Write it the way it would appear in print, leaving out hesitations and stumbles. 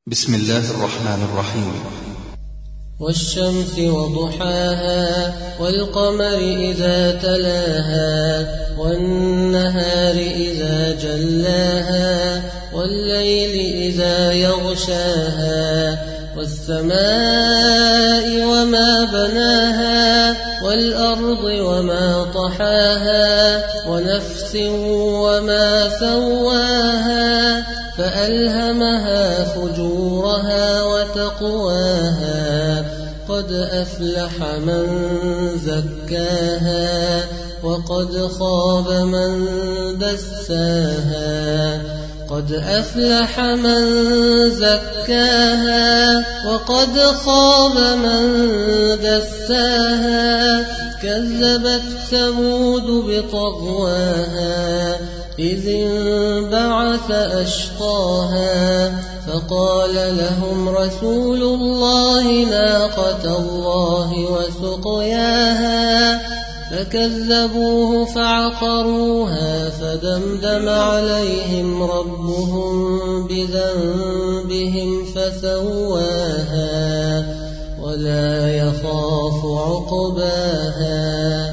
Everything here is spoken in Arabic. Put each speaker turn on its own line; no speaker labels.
بسم الله الرحمن الرحيم.
والشمس وضحاها والقمر إذا تلاها والنهار إذا جلاها والليل إذا يغشاها والسماء وما بناها والأرض وما طحاها ونفس وما سواها فألهمها فجورها وتقواها قد أفلح من زكاها وقد خاب من دساها قد أفلح من زكاها وقد خاب من دساها كذبت ثمود بطغواها إذ انبعث أشقاها فقال لهم رسول الله ناقة الله وسقياها فكذبوه فعقروها فدمدم عليهم ربهم بذنبهم فسواها ولا يخاف عقباها.